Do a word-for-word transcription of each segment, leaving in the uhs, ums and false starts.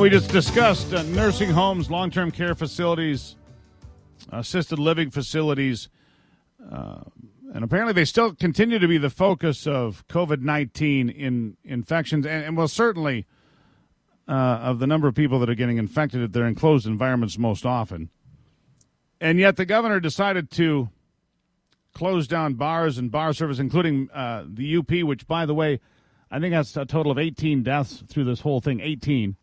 we just discussed uh, nursing homes, long-term care facilities, assisted living facilities, uh, and apparently they still continue to be the focus of COVID nineteen in infections, and, and well, certainly uh, of the number of people that are getting infected at their enclosed environments most often. And yet the governor decided to close down bars and bar service, including uh, the U P, which, by the way, I think that's a total of eighteen deaths through this whole thing, eighteen.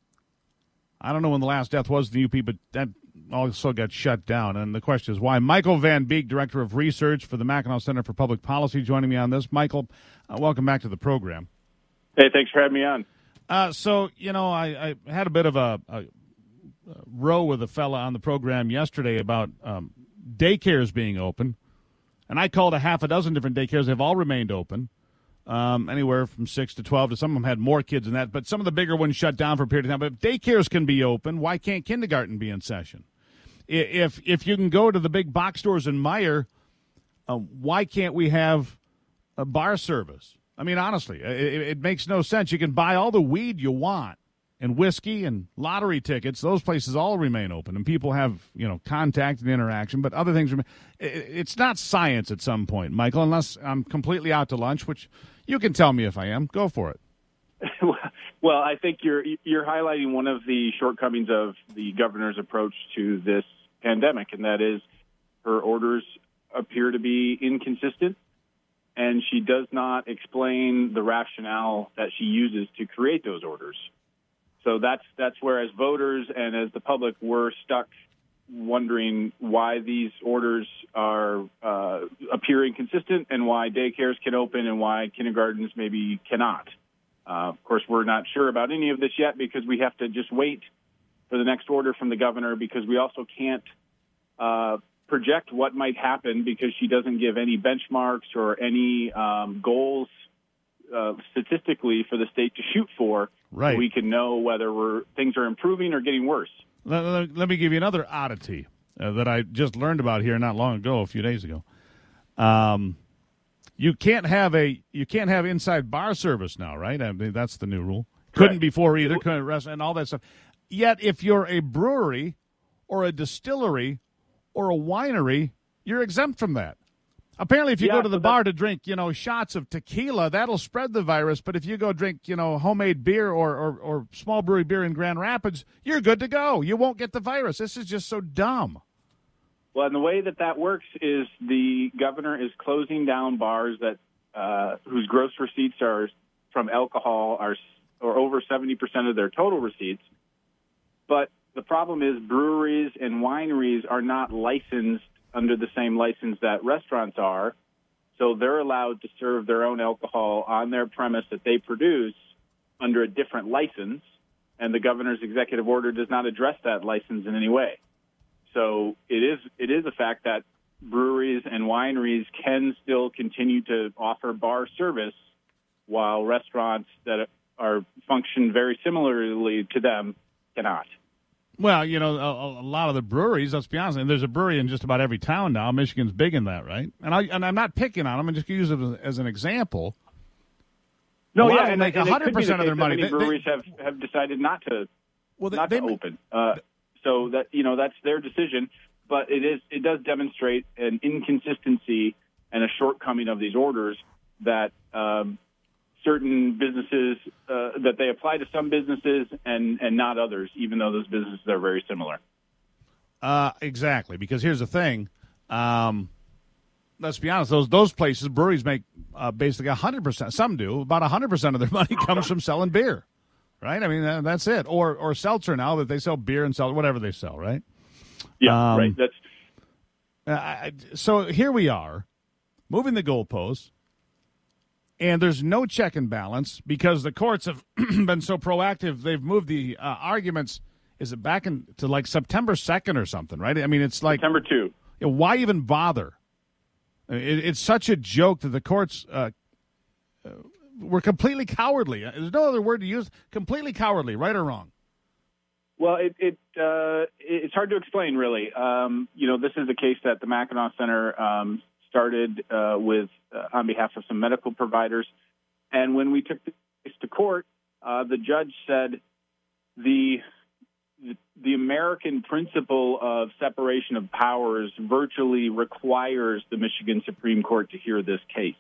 I don't know when the last death was in the U P, but that also got shut down. And the question is why. Michael Van Beek, Director of Research for the Mackinac Center for Public Policy, joining me on this. Michael, uh, welcome back to the program. Hey, thanks for having me on. Uh, so, you know, I, I had a bit of a, a, a row with a fella on the program yesterday about um, daycares being open. And I called a half a dozen different daycares. They've all remained open. Um, anywhere from six to twelve. To some of them had more kids than that, but some of the bigger ones shut down for a period of time. But if daycares can be open, why can't kindergarten be in session? If if you can go to the big box stores in Meijer, uh, why can't we have a bar service? I mean, honestly, it, it makes no sense. You can buy all the weed you want and whiskey and lottery tickets. Those places all remain open, and people have, you know, contact and interaction, but other things remain. It's not science at some point, Michael, unless I'm completely out to lunch, which you can tell me if I am. Go for it. Well, I think you're you're highlighting one of the shortcomings of the governor's approach to this pandemic, and that is her orders appear to be inconsistent, and she does not explain the rationale that she uses to create those orders. So that's that's where, as voters and as the public, we're stuck wondering why these orders are uh, appear inconsistent and why daycares can open and why kindergartens maybe cannot. Uh, of course, we're not sure about any of this yet because we have to just wait for the next order from the governor, because we also can't uh, project what might happen because she doesn't give any benchmarks or any um, goals uh, statistically for the state to shoot for. Right. So we can know whether we're, things are improving or getting worse. Let, let, let me give you another oddity uh, that I just learned about here not long ago, a few days ago. Um, you can't have a you can't have inside bar service now, right? I mean, that's the new rule. Couldn't Correct. Before either. Couldn't rest and all that stuff. Yet, if you're a brewery or a distillery or a winery, you're exempt from that. Apparently, if you yeah, go to the so bar to drink, you know, shots of tequila, that'll spread the virus. But if you go drink, you know, homemade beer or, or, or small brewery beer in Grand Rapids, you're good to go. You won't get the virus. This is just so dumb. Well, and the way that that works is the governor is closing down bars that uh, whose gross receipts are from alcohol are or over seventy percent of their total receipts. But the problem is breweries and wineries are not licensed under the same license that restaurants are, so they're allowed to serve their own alcohol on their premise that they produce under a different license, and the governor's executive order does not address that license in any way. So it is it is a fact that breweries and wineries can still continue to offer bar service while restaurants that are function very similarly to them cannot. Well, you know, a, a lot of the breweries, let's be honest, and there's a brewery in just about every town now. Michigan's big in that, right? And, I, and I'm not picking on them. I'm just going to use it as an example. No, a yeah, and, make and one hundred percent of their money. Many they, breweries they, have, have decided not to well, they, not they, to open. Uh, so that you know that's their decision, but it is it does demonstrate an inconsistency and a shortcoming of these orders that um, certain businesses uh, that they apply to some businesses and, and not others, even though those businesses are very similar. Uh, exactly, because here's the thing. Um, let's be honest; those those places, breweries make uh, basically a hundred percent. Some do about a hundred percent of their money comes from selling beer, right? I mean, that, that's it. Or or seltzer now that they sell beer and sell whatever they sell, right? Yeah, um, right. That's uh, I, so. Here we are, moving the goalposts, and there's no check and balance because the courts have been so proactive. They've moved the uh, arguments. Is it back in to like September second or something, right? I mean, it's like September second. You know, why even bother? It, it's such a joke that the courts uh, uh, were completely cowardly. There's no other word to use. Completely cowardly, right or wrong? Well, it, it uh, it's hard to explain, really. Um, you know, this is a case that the Mackinac Center um, started uh, with uh, on behalf of some medical providers, and when we took the case to court, uh, the judge said, the the American principle of separation of powers virtually requires the Michigan Supreme Court to hear this case.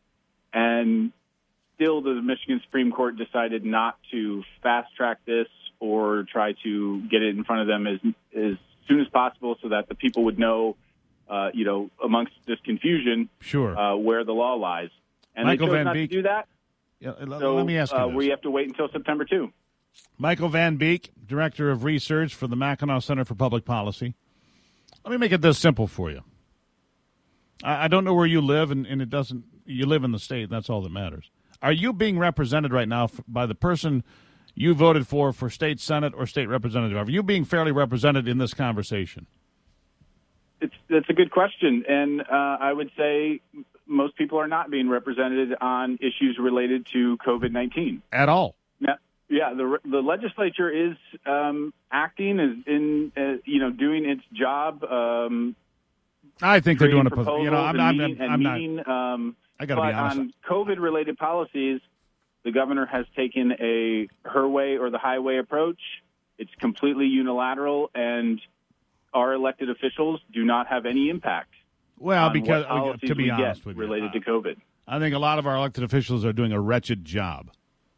And still, the Michigan Supreme Court decided not to fast-track this or try to get it in front of them as, as soon as possible so that the people would know, uh, you know, amongst this confusion, sure, uh, where the law lies. And Michael they chose Van not Beek, to do that. Yeah, so, let me ask you uh, this. we have to wait until September second. Michael Van Beek, Director of Research for the Mackinac Center for Public Policy. Let me make it this simple for you. I, I don't know where you live, and, and it doesn't. You live in the state, and that's all that matters. Are you being represented right now by the person you voted for for state senate or state representative? Are you being fairly represented in this conversation? It's that's a good question, and uh, I would say most people are not being represented on issues related to COVID nineteen at all. Now, yeah, the the legislature is um, acting is in uh, you know doing its job. Um, I think they're doing a you know I'm, I'm, meeting, I'm, I'm not. Meeting, um, I got to be honest. On COVID-related policies, the governor has taken a her way or the highway approach. It's completely unilateral, and our elected officials do not have any impact. Well, on because what to be we honest get with you, related uh, to COVID, I think a lot of our elected officials are doing a wretched job.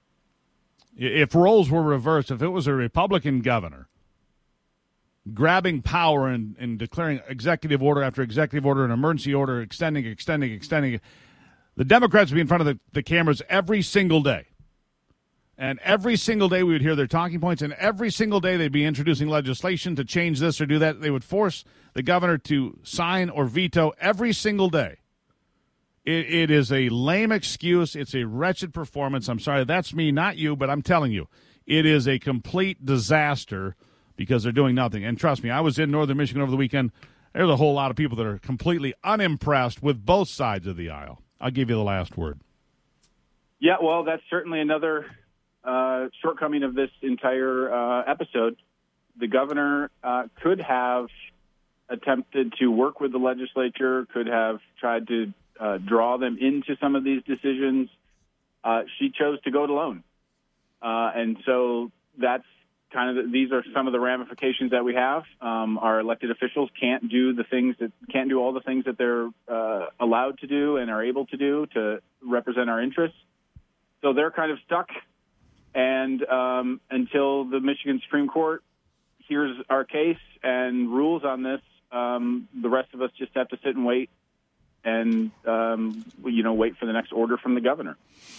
If roles were reversed, if it was a Republican governor grabbing power and, and declaring executive order after executive order, an emergency order, extending, extending, extending, the Democrats would be in front of the, the cameras every single day. And every single day we would hear their talking points, and every single day they'd be introducing legislation to change this or do that. They would force the governor to sign or veto every single day. It, it is a lame excuse. It's a wretched performance. I'm sorry, that's me, not you, but I'm telling you, it is a complete disaster because they're doing nothing. And trust me, I was in northern Michigan over the weekend. There's a whole lot of people that are completely unimpressed with both sides of the aisle. I'll give you the last word. Yeah, well, that's certainly another uh, shortcoming of this entire uh, episode. The governor uh, could have attempted to work with the legislature, could have tried to uh, draw them into some of these decisions. Uh, she chose to go it alone. Uh, and so that's kind of the, these are some of the ramifications that we have. Um, our elected officials can't do the things that can't do all the things that they're uh, allowed to do and are able to do to represent our interests. So they're kind of stuck. And um, until the Michigan Supreme Court hears our case and rules on this, um, the rest of us just have to sit and wait and, um, you know, wait for the next order from the governor.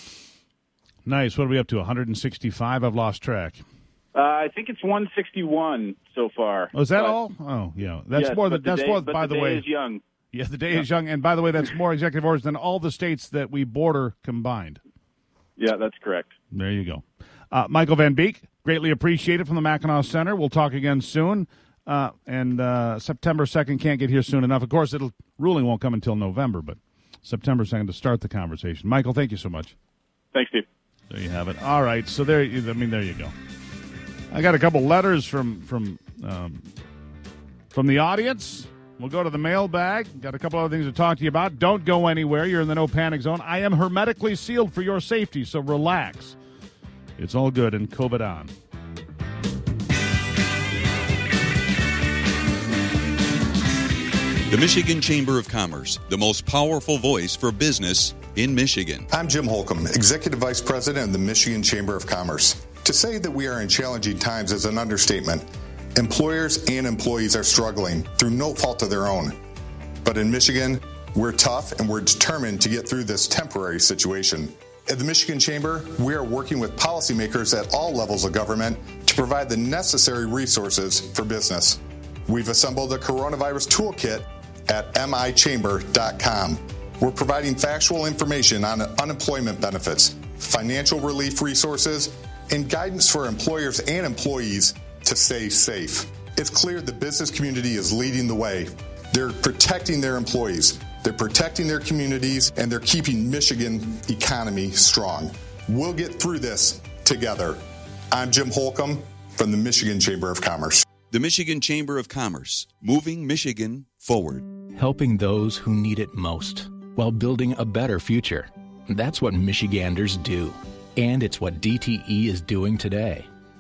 Nice. What are we up to, one hundred sixty-five? I've lost track. Uh, I think it's one sixty-one so far. Oh, is that but, all? Oh, yeah. That's yes, more than that's day, more. But by the, the day way, is young. Yeah, the day yeah. is young, and by the way, that's more executive orders than all the states that we border combined. Yeah, that's correct. There you go. Uh, Michael Van Beek, greatly appreciated from the Mackinac Center. We'll talk again soon. Uh, and uh, September second can't get here soon enough. Of course, it'll ruling won't come until November, but September second to start the conversation. Michael, thank you so much. Thanks, Steve. There you have it. All right, so there. I mean, there you go. I got a couple letters from from um, from the audience. We'll go to the mailbag. Got a couple other things to talk to you about. Don't go anywhere. You're in the no panic zone. I am hermetically sealed for your safety, so relax. It's all good and COVID on. The Michigan Chamber of Commerce, the most powerful voice for business in Michigan. I'm Jim Holcomb, Executive Vice President of the Michigan Chamber of Commerce. To say that we are in challenging times is an understatement. Employers and employees are struggling through no fault of their own. But in Michigan, we're tough and we're determined to get through this temporary situation. At the Michigan Chamber, we are working with policymakers at all levels of government to provide the necessary resources for business. We've assembled a coronavirus toolkit at m i chamber dot com. We're providing factual information on unemployment benefits, financial relief resources, and guidance for employers and employees to stay safe. It's clear the business community is leading the way. They're protecting their employees, they're protecting their communities, and they're keeping Michigan economy strong. We'll get through this together. I'm Jim Holcomb from the Michigan Chamber of Commerce. The Michigan Chamber of Commerce, moving Michigan forward. Helping those who need it most while building a better future. That's what Michiganders do. And it's what D T E is doing today.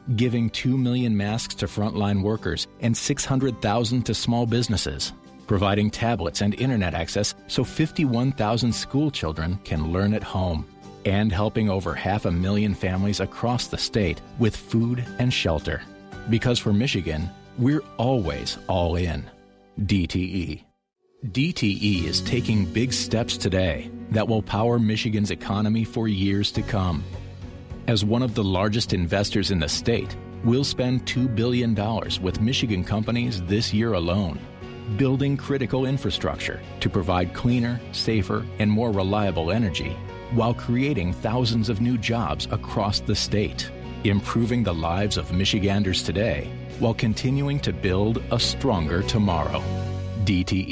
giving two million masks to frontline workers and six hundred thousand to small businesses, providing tablets and internet access so fifty-one thousand school children can learn at home, and helping over half a million families across the state with food and shelter. Because for Michigan, we're always all in. D T E. D T E is taking big steps today that will power Michigan's economy for years to come. As one of the largest investors in the state, we'll spend two billion dollars with Michigan companies this year alone, building critical infrastructure to provide cleaner, safer, and more reliable energy, while creating thousands of new jobs across the state, improving the lives of Michiganders today, while continuing to build a stronger tomorrow. D T